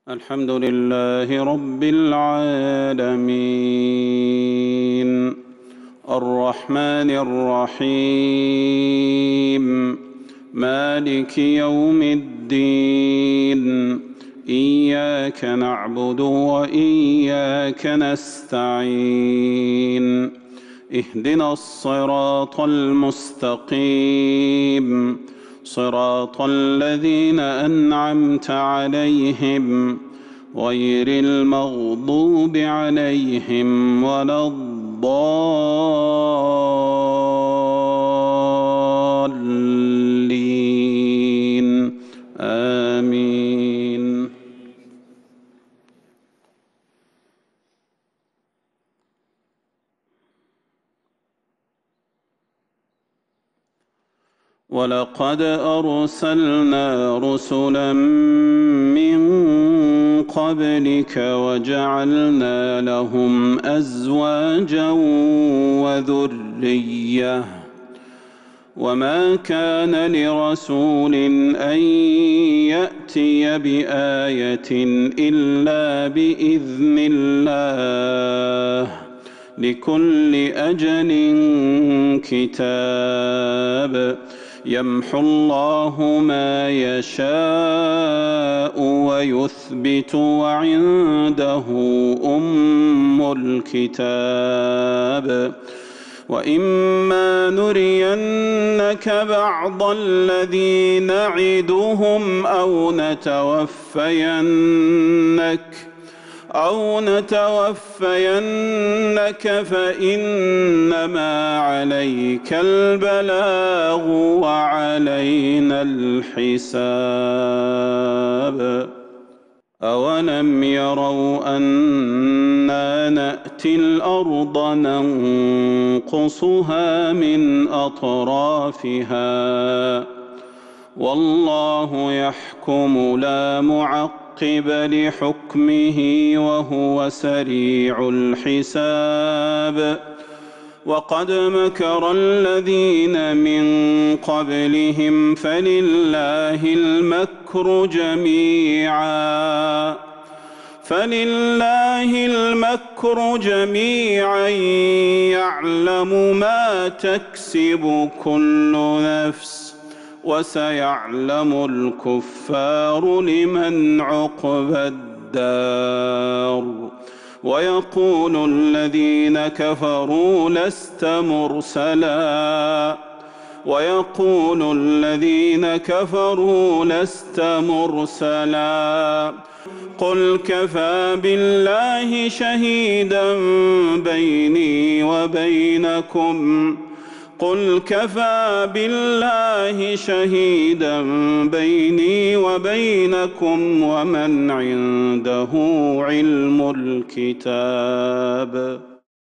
الحمد لله رب العالمين الرحمن الرحيم مالك يوم الدين إياك نعبد وإياك نستعين اهدنا الصراط المستقيم صراط الذين أنعمت عليهم غير المغضوب عليهم ولا الضالين آمين. ولقد أرسلنا رسلا من قبلك وجعلنا لهم أزواجا وذرية وما كان لرسول أن يأتي بآية إلا بإذن الله لكل أجل كتاب يمحو الله ما يشاء ويثبت وعنده أم الكتاب وإما نرينك بعض الذي نعدهم أو نتوفينك فإنما عليك البلاغ وعلينا الحساب. أولم يروا أنا نأتي الأرض ننقصها من أطرافها والله يحكم لا معقب لحكمه وهو سريع الحساب. وقد مكر الذين من قبلهم فلله المكر جميعا يعلم ما تكسب كل نفس وسيعلم الكفار لمن عقبى الدار. ويقول الذين كفروا لست مرسلا قل كفى بالله شهيدا بيني وبينكم ومن عنده علم الكتاب.